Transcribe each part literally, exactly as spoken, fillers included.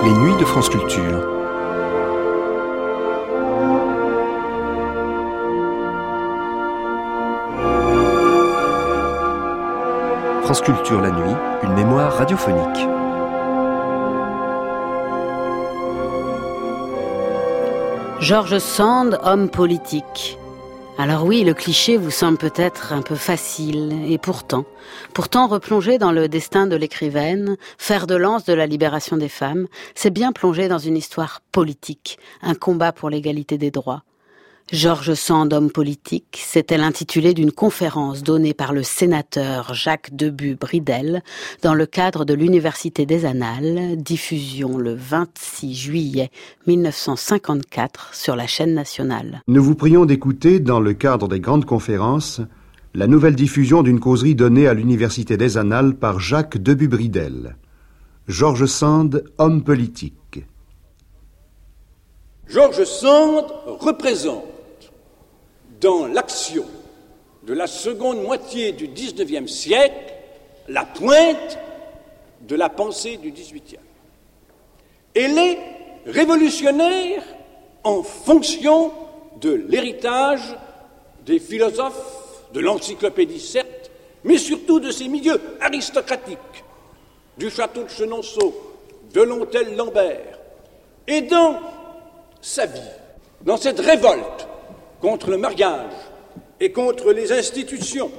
Les nuits de France Culture. France Culture la nuit, une mémoire radiophonique. George Sand, homme politique. Alors oui, le cliché vous semble peut-être un peu facile, et pourtant, pourtant replonger dans le destin de l'écrivaine, fer de lance de la libération des femmes, c'est bien plonger dans une histoire politique, un combat pour l'égalité des droits. George Sand, homme politique, c'était l'intitulé d'une conférence donnée par le sénateur Jacques Debues-Bridel dans le cadre de l'Université des Annales, diffusion le vingt-six juillet mille neuf cent cinquante-quatre sur la chaîne nationale. Nous vous prions d'écouter, dans le cadre des grandes conférences, la nouvelle diffusion d'une causerie donnée à l'Université des Annales par Jacques Debues-Bridel. George Sand, homme politique. George Sand représente, dans l'action de la seconde moitié du dix-neuvième siècle, la pointe de la pensée du dix-huitième. Elle est révolutionnaire en fonction de l'héritage des philosophes, de l'encyclopédie certes, mais surtout de ces milieux aristocratiques, du château de Chenonceau, de l'hôtel-Lambert. Et dans sa vie, dans cette révolte contre le mariage et contre les institutions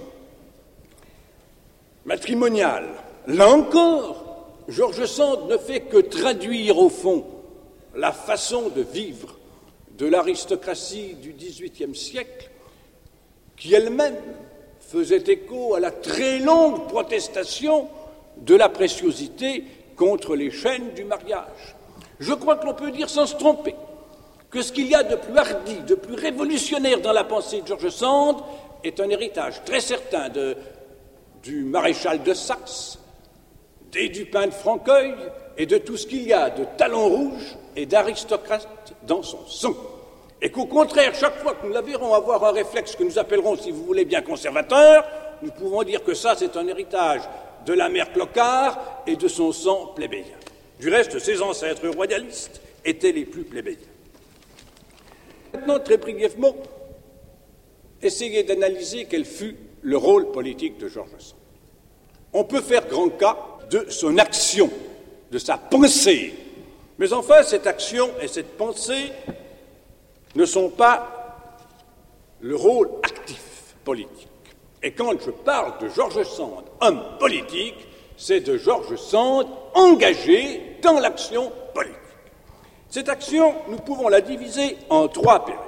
matrimoniales, là encore, George Sand ne fait que traduire au fond la façon de vivre de l'aristocratie du dix-huitième siècle, qui elle-même faisait écho à la très longue protestation de la préciosité contre les chaînes du mariage. Je crois que l'on peut dire sans se tromper que ce qu'il y a de plus hardi, de plus révolutionnaire dans la pensée de George Sand est un héritage très certain de, du maréchal de Saxe, des Dupin de Franqueuil et de tout ce qu'il y a de talons rouges et d'aristocrates dans son sang. Et qu'au contraire, chaque fois que nous la verrons avoir un réflexe que nous appellerons, si vous voulez bien, conservateur, nous pouvons dire que ça, c'est un héritage de la mère Clocard et de son sang plébéien. Du reste, ses ancêtres royalistes étaient les plus plébéiens. Maintenant, très brièvement, essayez d'analyser quel fut le rôle politique de George Sand. On peut faire grand cas de son action, de sa pensée. Mais enfin, cette action et cette pensée ne sont pas le rôle actif politique. Et quand je parle de George Sand, homme politique, c'est de George Sand engagé dans l'action politique. Cette action, nous pouvons la diviser en trois périodes.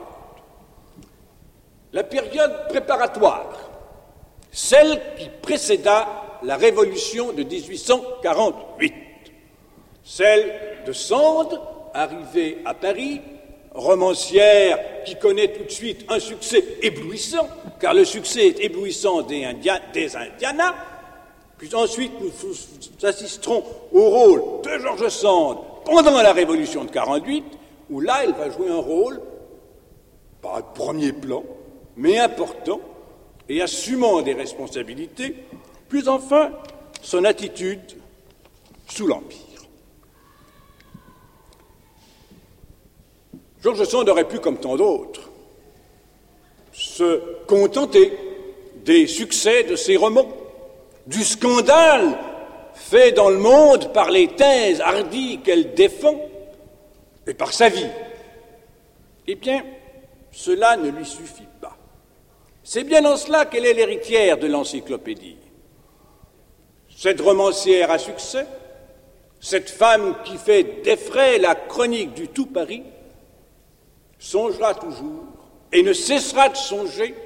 La période préparatoire, celle qui précéda la Révolution de dix-huit cent quarante-huit, celle de Sand, arrivée à Paris, romancière qui connaît tout de suite un succès éblouissant, car le succès est éblouissant des, India, des Indianas, puis ensuite nous, nous assisterons au rôle de George Sand pendant la Révolution de quarante-huit, où là, elle va jouer un rôle, pas de premier plan, mais important, et assumant des responsabilités, puis enfin, son attitude sous l'Empire. George Sand aurait pu, comme tant d'autres, se contenter des succès de ses romans, du scandale fait dans le monde par les thèses hardies qu'elle défend et par sa vie. Eh bien, cela ne lui suffit pas. C'est bien en cela qu'elle est l'héritière de l'encyclopédie. Cette romancière à succès, cette femme qui fait d'effray la chronique du tout Paris, songera toujours et ne cessera de songer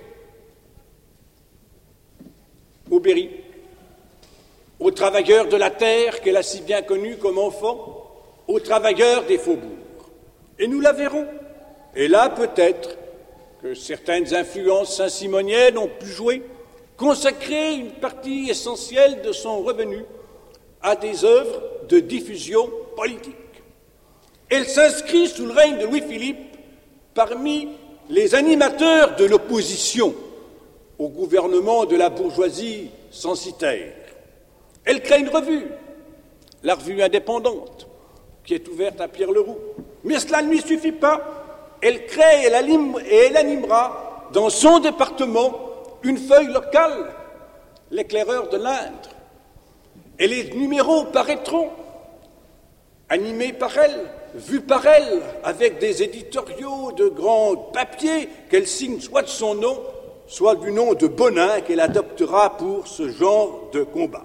au Berry, aux travailleurs de la terre qu'elle a si bien connus comme enfant, aux travailleurs des faubourgs. Et nous la verrons. Et là, peut-être que certaines influences saint-simoniennes ont pu jouer, consacrer une partie essentielle de son revenu à des œuvres de diffusion politique. Elle s'inscrit sous le règne de Louis-Philippe parmi les animateurs de l'opposition au gouvernement de la bourgeoisie censitaire. Elle crée une revue, la revue indépendante, qui est ouverte à Pierre Leroux. Mais cela ne lui suffit pas. Elle crée et elle, anime, et elle animera dans son département une feuille locale, l'Éclaireur de l'Indre. Et les numéros paraîtront, animés par elle, vus par elle, avec des éditoriaux de grands papiers qu'elle signe soit de son nom, soit du nom de Bonin qu'elle adoptera pour ce genre de combat.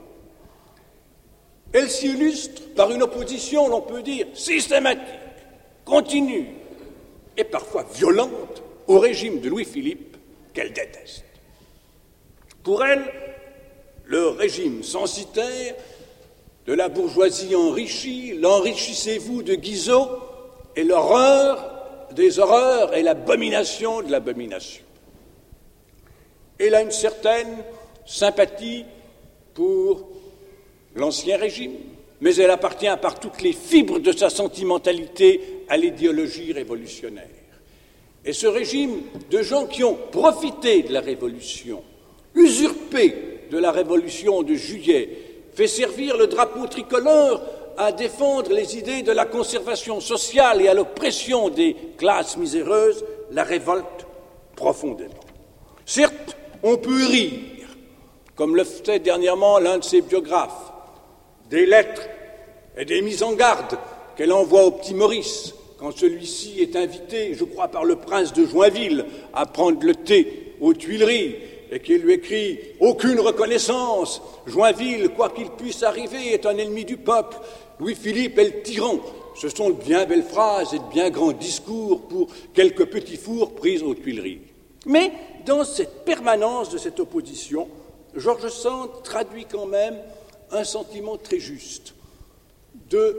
Elle s'y illustre par une opposition, l'on peut dire, systématique, continue et parfois violente au régime de Louis-Philippe qu'elle déteste. Pour elle, le régime censitaire de la bourgeoisie enrichie, l'enrichissez-vous de Guizot, est l'horreur des horreurs et l'abomination de l'abomination. Elle a une certaine sympathie pour l'Ancien Régime, mais elle appartient par toutes les fibres de sa sentimentalité à l'idéologie révolutionnaire. Et ce régime de gens qui ont profité de la Révolution, usurpé de la Révolution de Juillet, fait servir le drapeau tricolore à défendre les idées de la conservation sociale et à l'oppression des classes miséreuses, la révolte profondément. Certes, on peut rire, comme le faisait dernièrement l'un de ses biographes, des lettres et des mises en garde qu'elle envoie au petit Maurice quand celui-ci est invité, je crois, par le prince de Joinville à prendre le thé aux Tuileries et qu'il lui écrit « Aucune reconnaissance, Joinville, quoi qu'il puisse arriver, est un ennemi du peuple, Louis-Philippe est le tyran ». Ce sont de bien belles phrases et de bien grands discours pour quelques petits fours pris aux Tuileries. Mais dans cette permanence de cette opposition, George Sand traduit quand même un sentiment très juste de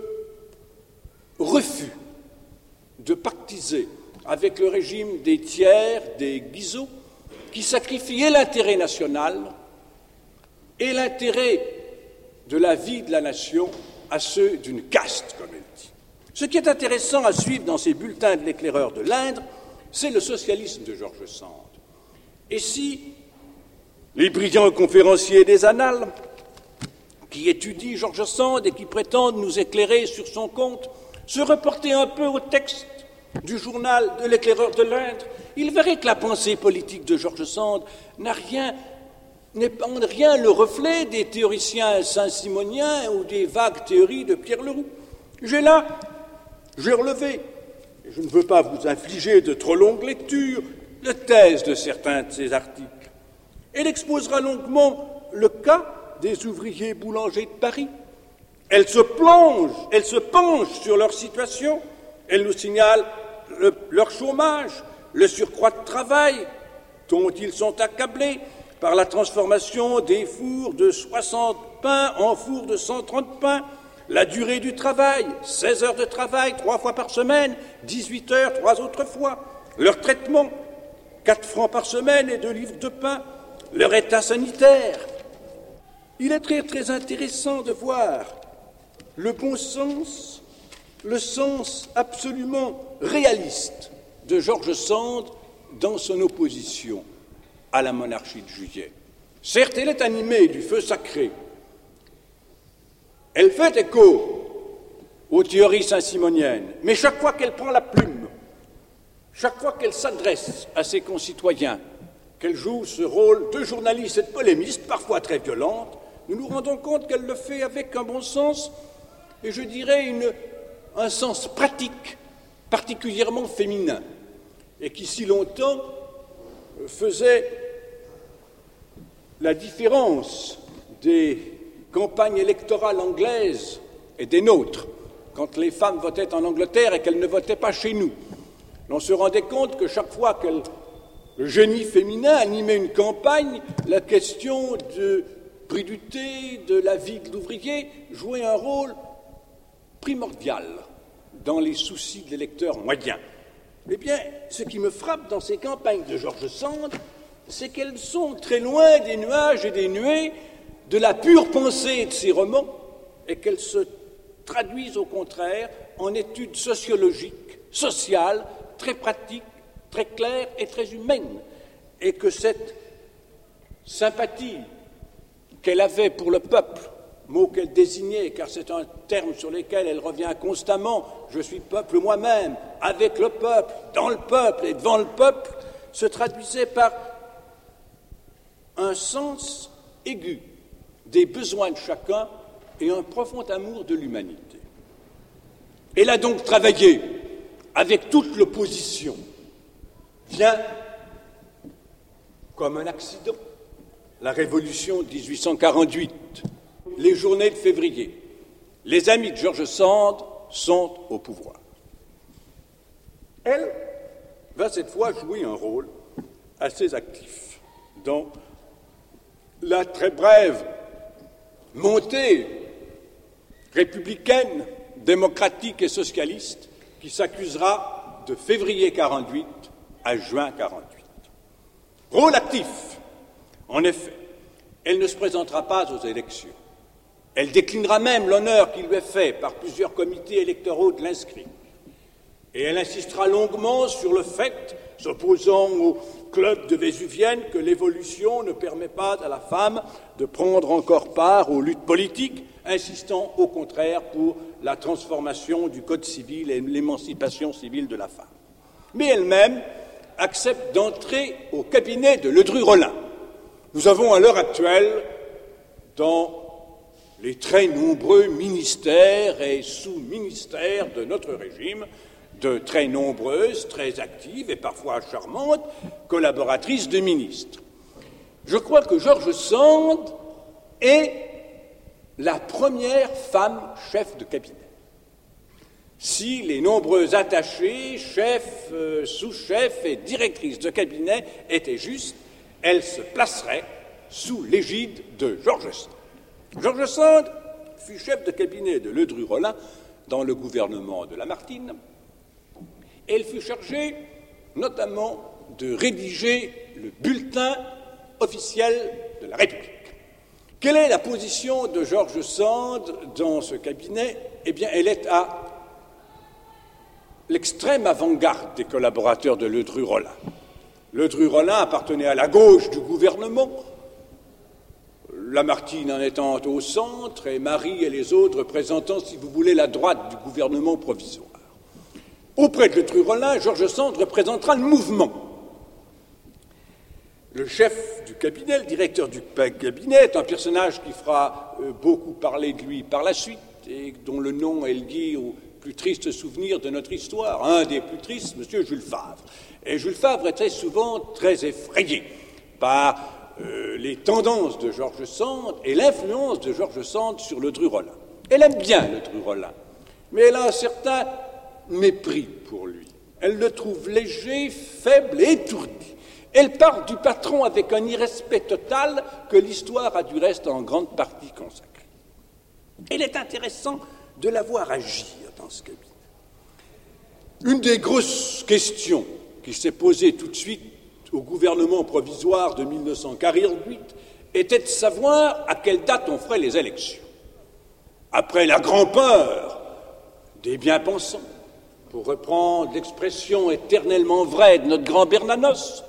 refus de pactiser avec le régime des Thiers, des Guizot, qui sacrifiaient l'intérêt national et l'intérêt de la vie de la nation à ceux d'une caste, comme elle dit. Ce qui est intéressant à suivre dans ces bulletins de l'Éclaireur de l'Indre, c'est le socialisme de George Sand. Et si les brillants conférenciers des Annales, qui étudient George Sand et qui prétendent nous éclairer sur son compte, se reportaient un peu au texte du journal de l'Éclaireur de l'Indre, ils verraient que la pensée politique de George Sand n'a rien, n'est en rien le reflet des théoriciens saint-simoniens ou des vagues théories de Pierre Leroux. J'ai là, j'ai relevé, et je ne veux pas vous infliger de trop longues lectures, la thèse de certains de ces articles. Elle exposera longuement le cas des ouvriers boulangers de Paris. Elle se plonge, elle se penche sur leur situation, elle nous signale le, leur chômage, le surcroît de travail dont ils sont accablés par la transformation des fours de soixante pains en fours de cent trente pains, la durée du travail, seize heures de travail, trois fois par semaine, dix-huit heures, trois autres fois, leur traitement, quatre francs par semaine et deux livres de pain, leur état sanitaire. Il est très, très intéressant de voir le bon sens, le sens absolument réaliste de George Sand dans son opposition à la monarchie de Juillet. Certes, elle est animée du feu sacré. Elle fait écho aux théories saint-simoniennes, mais chaque fois qu'elle prend la plume, chaque fois qu'elle s'adresse à ses concitoyens, qu'elle joue ce rôle de journaliste et de polémiste, parfois très violente, nous nous rendons compte qu'elle le fait avec un bon sens, et je dirais une, un sens pratique, particulièrement féminin, et qui si longtemps faisait la différence des campagnes électorales anglaises et des nôtres, quand les femmes votaient en Angleterre et qu'elles ne votaient pas chez nous. On se rendait compte que chaque fois que le génie féminin animait une campagne, la question de prix du thé, de la vie de l'ouvrier, jouait un rôle primordial dans les soucis de l'électeur moyen. Eh bien, ce qui me frappe dans ces campagnes de George Sand, c'est qu'elles sont très loin des nuages et des nuées de la pure pensée de ses romans et qu'elles se traduisent au contraire en études sociologiques, sociales, très pratiques, très claires et très humaines, et que cette sympathie qu'elle avait pour le peuple mot qu'elle désignait, car c'est un terme sur lequel elle revient constamment, je suis peuple moi-même, avec le peuple, dans le peuple et devant le peuple, se traduisait par un sens aigu des besoins de chacun et un profond amour de l'humanité. Elle a donc travaillé avec toute l'opposition, bien comme un accident, la Révolution de dix-huit cent quarante-huit, les journées de février. Les amis de George Sand sont au pouvoir. Elle va cette fois jouer un rôle assez actif dans la très brève montée républicaine, démocratique et socialiste qui s'accusera de février quarante-huit à juin quarante-huit. Rôle actif. En effet, elle ne se présentera pas aux élections. Elle déclinera même l'honneur qui lui est fait par plusieurs comités électoraux de l'inscrire. Et elle insistera longuement sur le fait, s'opposant au club de Vésuvienne, que l'évolution ne permet pas à la femme de prendre encore part aux luttes politiques, insistant au contraire pour la transformation du Code civil et l'émancipation civile de la femme. Mais elle-même accepte d'entrer au cabinet de Ledru-Rollin. Nous avons à l'heure actuelle, dans les très nombreux ministères et sous-ministères de notre régime, de très nombreuses, très actives et parfois charmantes collaboratrices de ministres. Je crois que George Sand est la première femme chef de cabinet. Si les nombreux attachés, chefs, euh, sous-chefs et directrices de cabinet étaient justes, elle se placerait sous l'égide de George Sand. George Sand fut chef de cabinet de Ledru-Rollin dans le gouvernement de Lamartine. Elle fut chargée notamment de rédiger le bulletin officiel de la République. Quelle est la position de George Sand dans ce cabinet? Eh bien, elle est à l'extrême avant-garde des collaborateurs de Ledru-Rollin. Ledru-Rollin appartenait à la gauche du gouvernement, Lamartine en étant au centre, et Marie et les autres représentant, si vous voulez, la droite du gouvernement provisoire. Auprès de Ledru-Rollin, George Sand représentera le mouvement. Le chef du cabinet, le directeur du cabinet, est un personnage qui fera euh, beaucoup parler de lui par la suite et dont le nom est lié au plus triste souvenir de notre histoire, un des plus tristes, M. Jules Favre. Et Jules Favre était souvent très effrayé par euh, les tendances de George Sand et l'influence de George Sand sur Ledru-Rollin. Elle aime bien Ledru-Rollin, mais elle a un certain mépris pour lui. Elle le trouve léger, faible et étourdi. Elle parle du patron avec un irrespect total que l'histoire a du reste en grande partie consacré. Il est intéressant de la voir agir dans ce cabinet. Une des grosses questions qui s'est posée tout de suite au gouvernement provisoire de mille neuf cent quarante-huit était de savoir à quelle date on ferait les élections. Après la grand-peur des bien-pensants, pour reprendre l'expression éternellement vraie de notre grand Bernanos,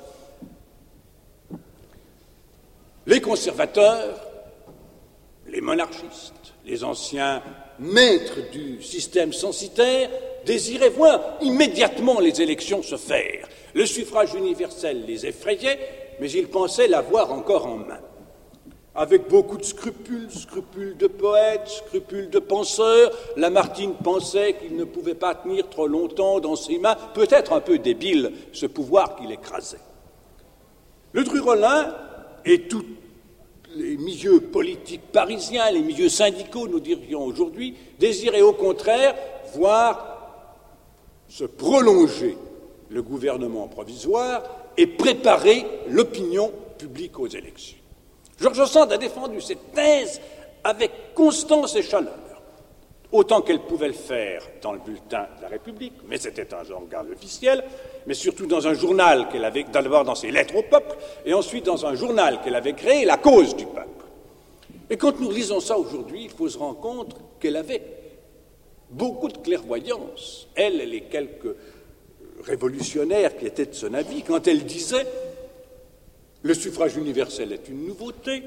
les conservateurs, les monarchistes, les anciens maîtres du système censitaire désiraient voir immédiatement les élections se faire. Le suffrage universel les effrayait, mais ils pensaient l'avoir encore en main. Avec beaucoup de scrupules, scrupules de poètes, scrupules de penseurs, Lamartine pensait qu'il ne pouvait pas tenir trop longtemps dans ses mains, peut-être un peu débile, ce pouvoir qui l'écrasait. Ledru-Rollin et tous les milieux politiques parisiens, les milieux syndicaux, nous dirions aujourd'hui, désiraient au contraire voir se prolonger le gouvernement provisoire et préparer l'opinion publique aux élections. George Sand a défendu cette thèse avec constance et chaleur, autant qu'elle pouvait le faire dans le bulletin de la République, mais c'était un organe officiel, mais surtout dans un journal qu'elle avait, d'abord dans ses lettres au peuple, et ensuite dans un journal qu'elle avait créé, La Cause du peuple. Et quand nous lisons ça aujourd'hui, il faut se rendre compte qu'elle avait beaucoup de clairvoyance, elle et les quelques révolutionnaires qui étaient de son avis, quand elle disait « Le suffrage universel est une nouveauté,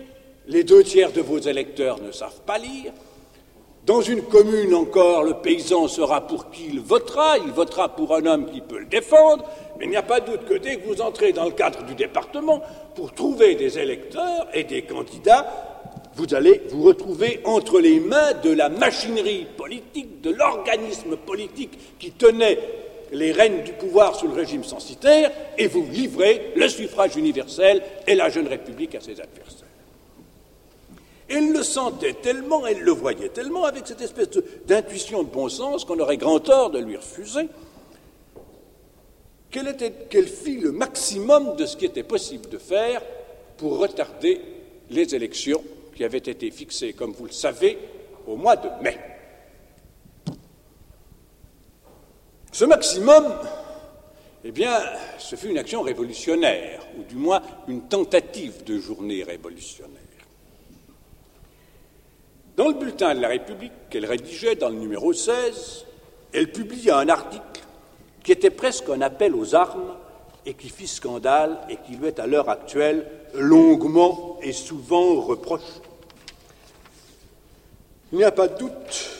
les deux tiers de vos électeurs ne savent pas lire. Dans une commune encore, le paysan saura pour qui il votera, il votera pour un homme qui peut le défendre, mais il n'y a pas de doute que dès que vous entrez dans le cadre du département, pour trouver des électeurs et des candidats, vous allez vous retrouver entre les mains de la machinerie politique, de l'organisme politique qui tenait les rênes du pouvoir sous le régime censitaire, et vous livrez le suffrage universel et la jeune République à ses adversaires. Elle le sentait tellement, elle le voyait tellement, avec cette espèce de, d'intuition de bon sens qu'on aurait grand tort de lui refuser, qu'elle, était, qu'elle fit le maximum de ce qui était possible de faire pour retarder les élections qui avaient été fixées, comme vous le savez, au mois de mai. Ce maximum, eh bien, ce fut une action révolutionnaire, ou du moins une tentative de journée révolutionnaire. Dans le bulletin de la République qu'elle rédigeait, dans le numéro seize, elle publia un article qui était presque un appel aux armes et qui fit scandale et qui lui est à l'heure actuelle longuement et souvent reproché. Il n'y a pas de doute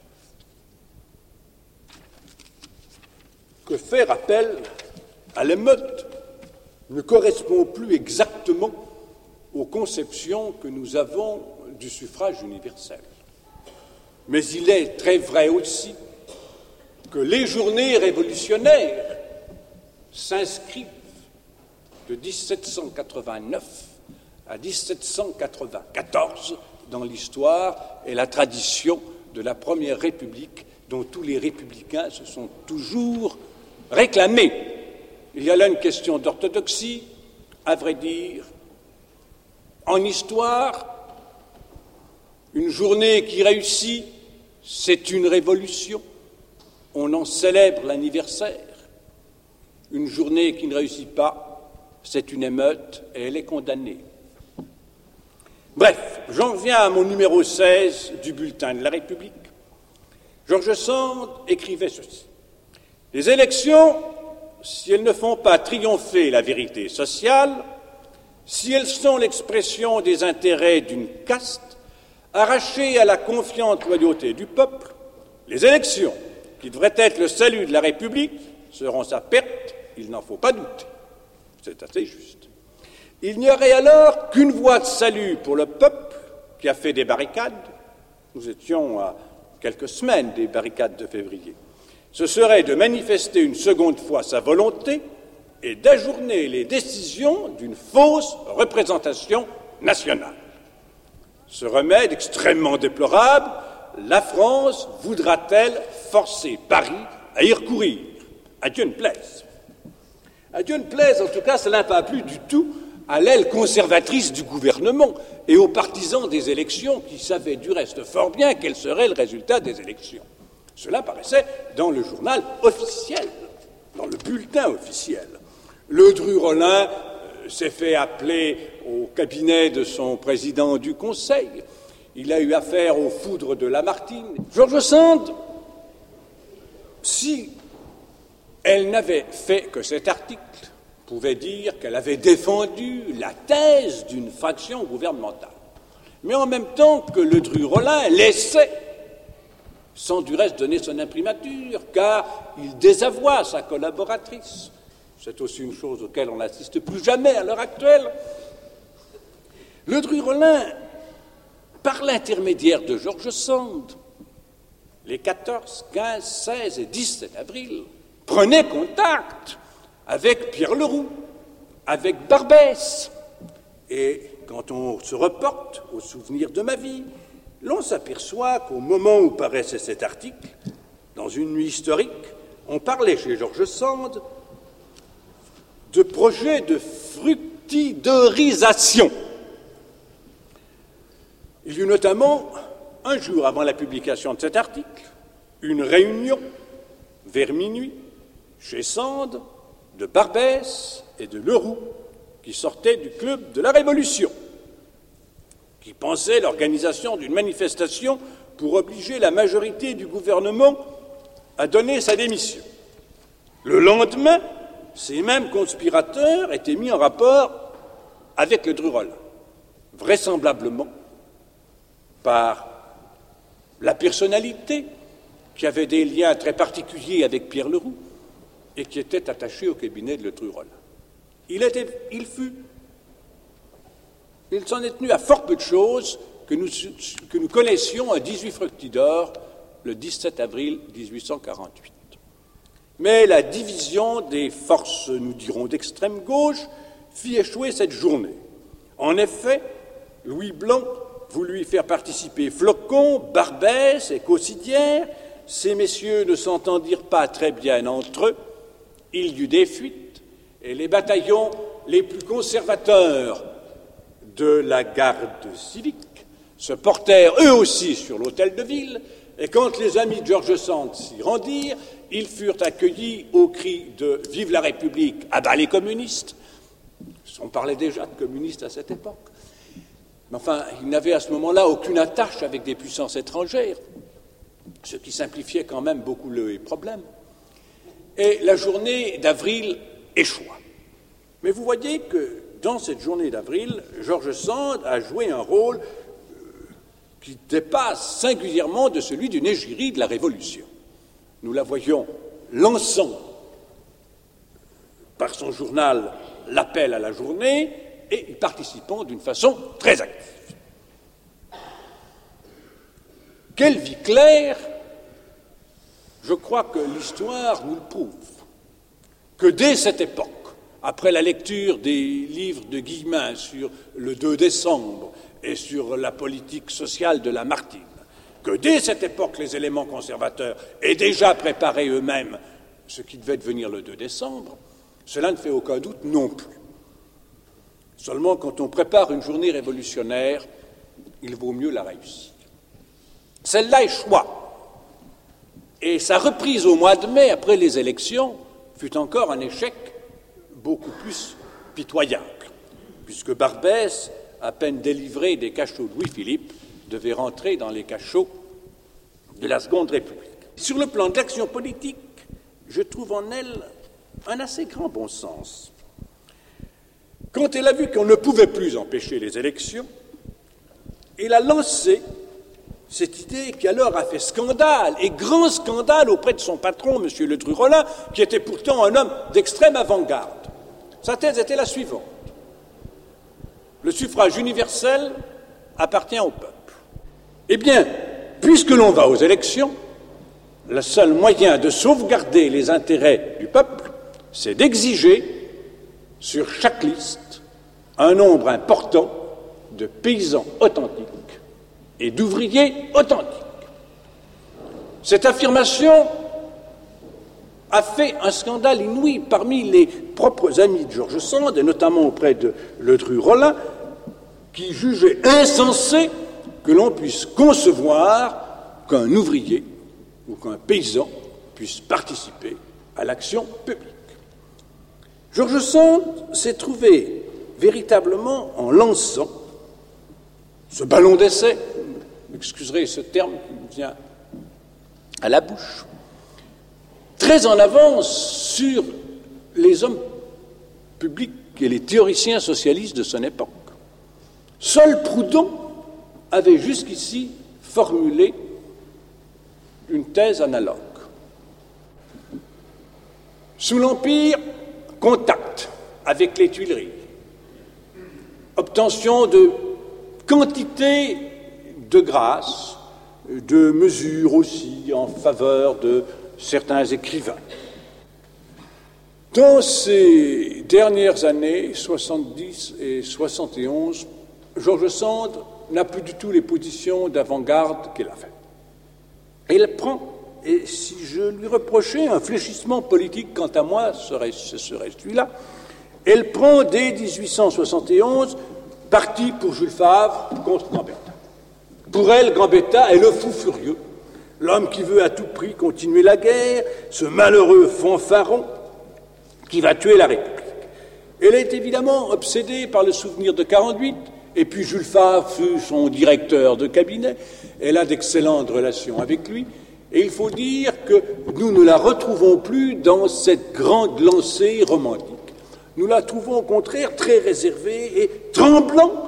que faire appel à l'émeute ne correspond plus exactement aux conceptions que nous avons du suffrage universel. Mais il est très vrai aussi que les journées révolutionnaires s'inscrivent de dix-sept cent quatre-vingt-neuf à dix-sept cent quatre-vingt-quatorze dans l'histoire et la tradition de la Première République dont tous les républicains se sont toujours réclamés. Il y a là une question d'orthodoxie, à vrai dire. En histoire, une journée qui réussit, c'est une révolution. On en célèbre l'anniversaire. Une journée qui ne réussit pas, c'est une émeute et elle est condamnée. Bref, j'en reviens à mon numéro seize du bulletin de la République. George Sand écrivait ceci. Les élections, si elles ne font pas triompher la vérité sociale, si elles sont l'expression des intérêts d'une caste, arrachée à la confiante loyauté du peuple, les élections, qui devraient être le salut de la République, seront sa perte, il n'en faut pas douter. C'est assez juste. Il n'y aurait alors qu'une voie de salut pour le peuple qui a fait des barricades. Nous étions à quelques semaines des barricades de février. Ce serait de manifester une seconde fois sa volonté et d'ajourner les décisions d'une fausse représentation nationale. Ce remède extrêmement déplorable, la France voudra-t-elle forcer Paris à y recourir? À Dieu ne plaise. À Dieu ne plaise, en tout cas, cela n'a pas plu du tout à l'aile conservatrice du gouvernement et aux partisans des élections qui savaient du reste fort bien quel serait le résultat des élections. Cela paraissait dans le journal officiel, dans le bulletin officiel. Ledru-Rollin euh, s'est fait appeler au cabinet de son président du Conseil. Il a eu affaire aux foudres de Lamartine. George Sand, si elle n'avait fait que cet article, pouvait dire qu'elle avait défendu la thèse d'une faction gouvernementale. Mais en même temps que Ledru-Rollin laissait, sans du reste donner son imprimature, car il désavoua sa collaboratrice. C'est aussi une chose auquel on n'assiste plus jamais à l'heure actuelle. Ledru-Rollin, par l'intermédiaire de George Sand, les quatorze, quinze, seize et dix-sept avril, prenait contact avec Pierre Leroux, avec Barbès. Et quand on se reporte au souvenir de ma vie, l'on s'aperçoit qu'au moment où paraissait cet article, dans une nuit historique, on parlait chez George Sand de projet de fructidorisation. Il y eut notamment, un jour avant la publication de cet article, une réunion vers minuit chez Sand de Barbès et de Leroux qui sortaient du club de la Révolution, qui pensaient l'organisation d'une manifestation pour obliger la majorité du gouvernement à donner sa démission. Le lendemain, ces mêmes conspirateurs étaient mis en rapport avec Ledru-Rollin. vraisemblablement par la personnalité qui avait des liens très particuliers avec Pierre Leroux et qui était attaché au cabinet de Ledru-Rollin. Il, était, il fut, il s'en est tenu à fort peu de choses que nous, que nous connaissions un dix-huit Fructidor, le dix-sept avril mille huit cent quarante-huit. Mais la division des forces, nous dirons, d'extrême gauche, fit échouer cette journée. En effet, Louis Blanc voulut y faire participer Flocon, Barbès et Caussidière. Ces messieurs ne s'entendirent pas très bien entre eux. Il y eut des fuites, et les bataillons les plus conservateurs de la garde civique se portèrent eux aussi sur l'hôtel de ville, et quand les amis de George Sand s'y rendirent, ils furent accueillis au cri de « Vive la République, à bas les communistes !» On parlait déjà de communistes à cette époque. Mais enfin, ils n'avaient à ce moment-là aucune attache avec des puissances étrangères, ce qui simplifiait quand même beaucoup le problème. Et la journée d'avril échoua. Mais vous voyez que dans cette journée d'avril, George Sand a joué un rôle qui dépasse singulièrement de celui d'une égérie de la Révolution. Nous la voyons lançant par son journal l'appel à la journée et y participant d'une façon très active. Quelle vie claire, je crois que l'histoire nous le prouve, que dès cette époque, après la lecture des livres de Guillemin sur le deux décembre et sur la politique sociale de Lamartine, que dès cette époque, les éléments conservateurs aient déjà préparé eux-mêmes ce qui devait devenir le deux décembre, cela ne fait aucun doute non plus. Seulement, quand on prépare une journée révolutionnaire, il vaut mieux la réussir. Celle-là échoua. Et sa reprise au mois de mai, après les élections, fut encore un échec beaucoup plus pitoyable, puisque Barbès, à peine délivré des cachots de Louis-Philippe, devait rentrer dans les cachots de la Seconde République. Sur le plan de l'action politique, je trouve en elle un assez grand bon sens. Quand elle a vu qu'on ne pouvait plus empêcher les élections, elle a lancé cette idée qui alors a fait scandale, et grand scandale auprès de son patron, M. Ledru-Rollin, qui était pourtant un homme d'extrême avant-garde. Sa thèse était la suivante. Le suffrage universel appartient au peuple. Eh bien, puisque l'on va aux élections, le seul moyen de sauvegarder les intérêts du peuple, c'est d'exiger sur chaque liste un nombre important de paysans authentiques et d'ouvriers authentiques. Cette affirmation a fait un scandale inouï parmi les propres amis de George Sand, et notamment auprès de Ledru-Rollin, qui jugeaient insensé que l'on puisse concevoir qu'un ouvrier ou qu'un paysan puisse participer à l'action publique. George Sand s'est trouvé véritablement en lançant ce ballon d'essai, vous m'excuserez ce terme qui me vient à la bouche, très en avance sur les hommes publics et les théoriciens socialistes de son époque. Seul Proudhon avait jusqu'ici formulé une thèse analogue. Sous l'Empire, contact avec les Tuileries, obtention de quantité de grâces, de mesures aussi en faveur de certains écrivains. Dans ces dernières années, soixante-dix et soixante et onze, George Sand n'a plus du tout les positions d'avant-garde qu'il avait. Et il prend, et si je lui reprochais un fléchissement politique, quant à moi, serait, ce serait celui-là, elle prend dès dix-huit cent soixante et onze parti pour Jules Favre contre Gambetta. Pour elle, Gambetta est le fou furieux, l'homme qui veut à tout prix continuer la guerre, ce malheureux fanfaron qui va tuer la République. Elle est évidemment obsédée par le souvenir de quarante-huit, et puis Jules Favre fut son directeur de cabinet. Elle a d'excellentes relations avec lui, et il faut dire que nous ne la retrouvons plus dans cette grande lancée romantique. Nous la trouvons au contraire très réservée et tremblant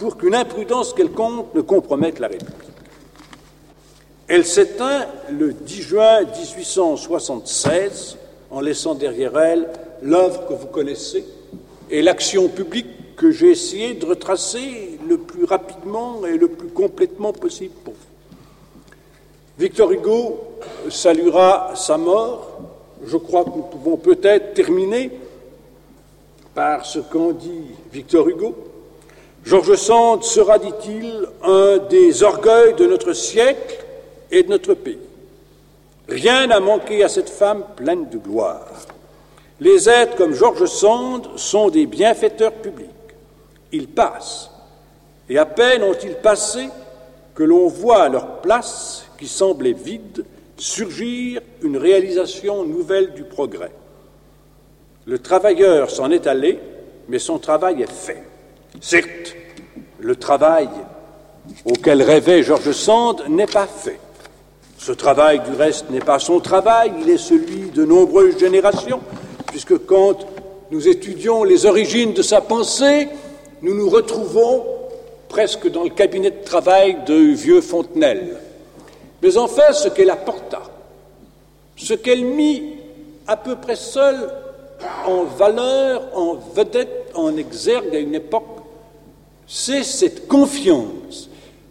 pour qu'une imprudence quelconque ne compromette la République. Elle s'éteint le dix juin dix-huit cent soixante-seize, en laissant derrière elle l'œuvre que vous connaissez et l'action publique que j'ai essayé de retracer le plus rapidement et le plus complètement possible pour vous. Victor Hugo saluera sa mort. Je crois que nous pouvons peut-être terminer par ce qu'en dit Victor Hugo. George Sand sera, dit-il, un des orgueils de notre siècle et de notre pays. Rien n'a manqué à cette femme pleine de gloire. Les êtres comme George Sand sont des bienfaiteurs publics. Ils passent, et à peine ont-ils passé que l'on voit à leur place, qui semblait vide, surgir une réalisation nouvelle du progrès. Le travailleur s'en est allé, mais son travail est fait. Certes, le travail auquel rêvait George Sand n'est pas fait. Ce travail, du reste, n'est pas son travail, il est celui de nombreuses générations, puisque quand nous étudions les origines de sa pensée, nous nous retrouvons presque dans le cabinet de travail de vieux Fontenelle. Mais enfin, ce qu'elle apporta, ce qu'elle mit à peu près seule en valeur, en vedette, en exergue à une époque, c'est cette confiance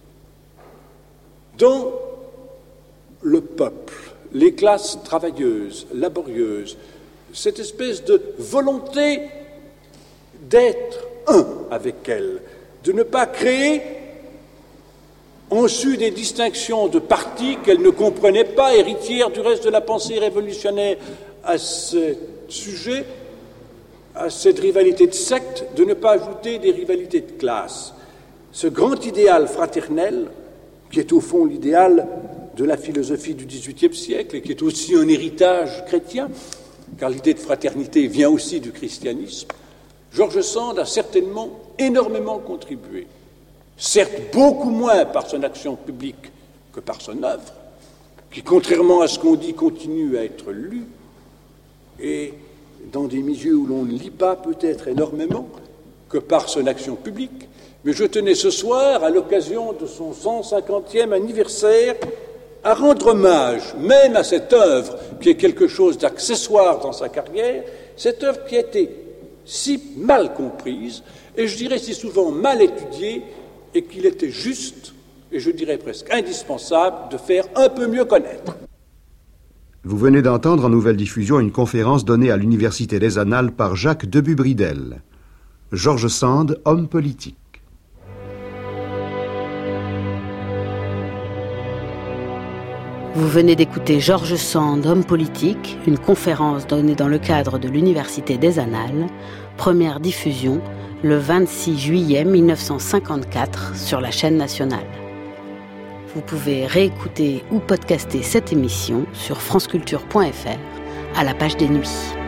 dans le peuple, les classes travailleuses, laborieuses, cette espèce de volonté d'être un avec elles, de ne pas créer en su des distinctions de partis qu'elle ne comprenait pas, héritière du reste de la pensée révolutionnaire à ce sujet, à cette rivalité de secte, de ne pas ajouter des rivalités de classe. Ce grand idéal fraternel, qui est au fond l'idéal de la philosophie du dix-huitième siècle et qui est aussi un héritage chrétien, car l'idée de fraternité vient aussi du christianisme, George Sand a certainement énormément contribué, certes beaucoup moins par son action publique que par son œuvre, qui, contrairement à ce qu'on dit, continue à être lue, et dans des milieux où l'on ne lit pas peut-être énormément que par son action publique. Mais je tenais ce soir, à l'occasion de son cent cinquantième anniversaire, à rendre hommage même à cette œuvre qui est quelque chose d'accessoire dans sa carrière, cette œuvre qui a été si mal comprise, et je dirais si souvent mal étudiée, et qu'il était juste, et je dirais presque indispensable, de faire un peu mieux connaître. Vous venez d'entendre en nouvelle diffusion une conférence donnée à l'Université des Annales par Jacques Debut-Bridel. George Sand, homme politique. Vous venez d'écouter George Sand, homme politique, une conférence donnée dans le cadre de l'Université des Annales, première diffusion le vingt-six juillet mille neuf cent cinquante-quatre sur la chaîne nationale. Vous pouvez réécouter ou podcaster cette émission sur franceculture point f r à la page des nuits.